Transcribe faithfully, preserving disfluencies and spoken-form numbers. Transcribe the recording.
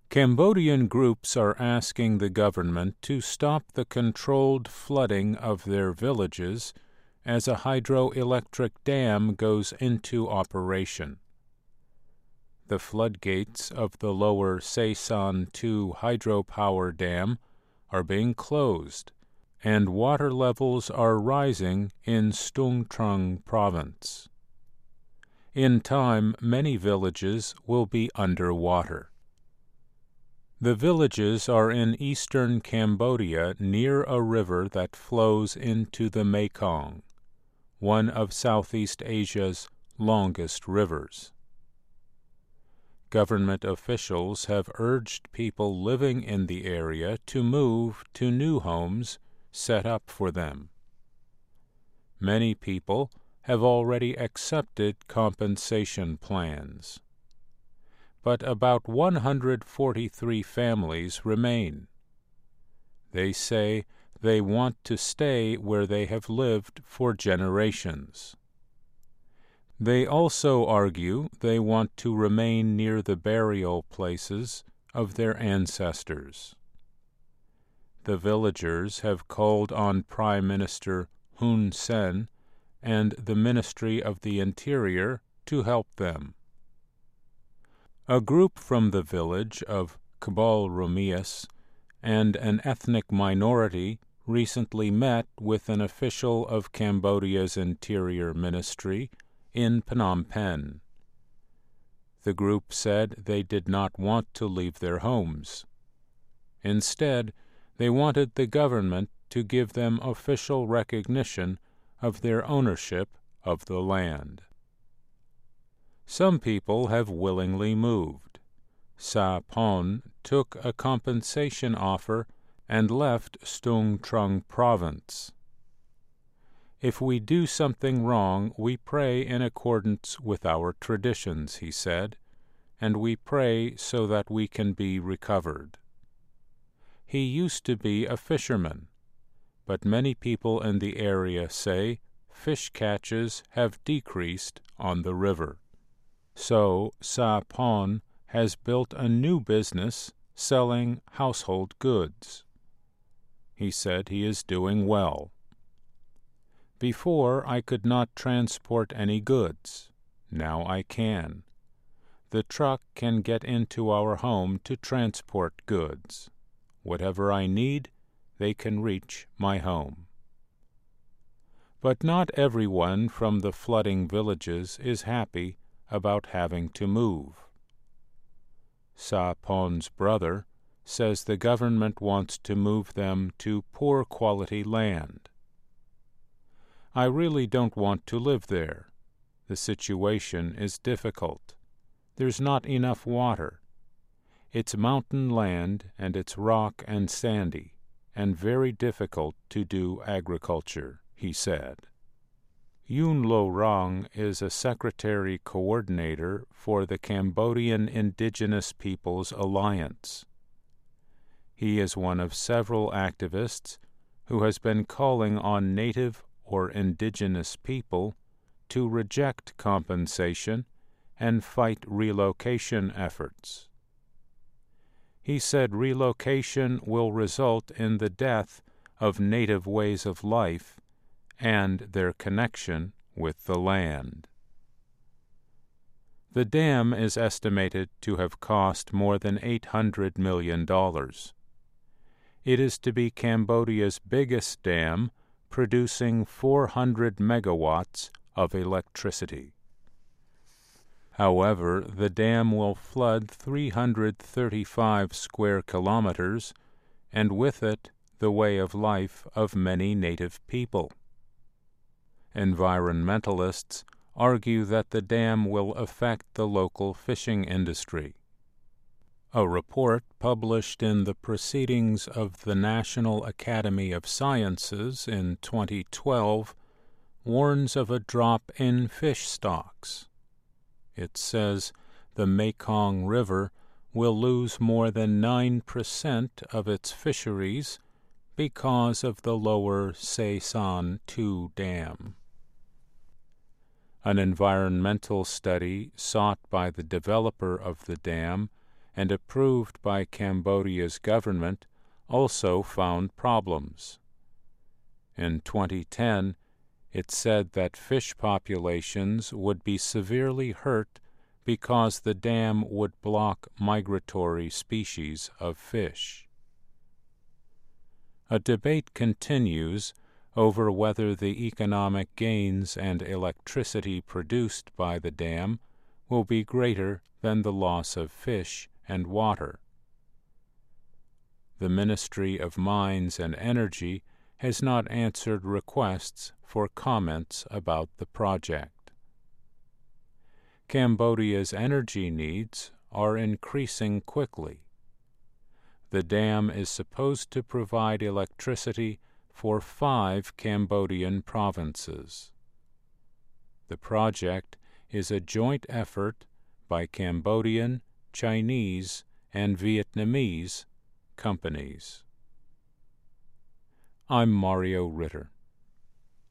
Cambodian groups are asking the government to stop the controlled flooding of their villages as a hydroelectric dam goes into operation. The floodgates of the lower Se San two hydropower dam are being closed, and water levels are rising in Stung Treng province. In time, many villages will be underwater. The villages are in eastern Cambodia near a river that flows into the Mekong, one of Southeast Asia's longest rivers. Government officials have urged people living in the area to move to new homes set up for them. Many people have already accepted compensation plans, but about one hundred forty-three families remain. They say they want to stay where they have lived for generations. They also argue they want to remain near the burial places of their ancestors. The villagers have called on Prime Minister Hun Sen and the Ministry of the Interior to help them. A group from the village of Kabul Rumias and an ethnic minority recently met with an official of Cambodia's Interior Ministry in Phnom Penh. The group said they did not want to leave their homes. Instead, they wanted the government to give them official recognition of their ownership of the land. Some people have willingly moved. Sa Pon took a compensation offer and left Stung Treng province. If we do something wrong, we pray in accordance with our traditions, he said, and we pray so that we can be recovered. He used to be a fisherman, but many people in the area say fish catches have decreased on the river. So Sa Pon has built a new business selling household goods. He said he is doing well. Before, I could not transport any goods. Now I can. The truck can get into our home to transport goods. Whatever I need, they can reach my home. But not everyone from the flooding villages is happy about having to move. Sa Pon's brother says the government wants to move them to poor-quality land. I really don't want to live there. The situation is difficult. There's not enough water. It's mountain land and it's rock and sandy, and very difficult to do agriculture, he said. Yun Lo Rang is a secretary coordinator for the Cambodian Indigenous Peoples Alliance. He is one of several activists who has been calling on native or indigenous people to reject compensation and fight relocation efforts. He said relocation will result in the death of native ways of life and their connection with the land. The dam is estimated to have cost more than eight hundred million dollars. It is to be Cambodia's biggest dam, producing four hundred megawatts of electricity. However, the dam will flood three hundred thirty-five square kilometers, and with it the way of life of many native people. Environmentalists argue that the dam will affect the local fishing industry. A report published in the Proceedings of the National Academy of Sciences in twenty twelve warns of a drop in fish stocks. It says the Mekong River will lose more than nine percent of its fisheries because of the lower Se San two dam. An environmental study sought by the developer of the dam and approved by Cambodia's government, also found problems. In twenty ten, it said that fish populations would be severely hurt because the dam would block migratory species of fish. A debate continues over whether the economic gains and electricity produced by the dam will be greater than the loss of fish and water. The Ministry of Mines and Energy has not answered requests for comments about the project. Cambodia's energy needs are increasing quickly. The dam is supposed to provide electricity for five Cambodian provinces. The project is a joint effort by Cambodian, Chinese, and Vietnamese companies. I'm Mario Ritter.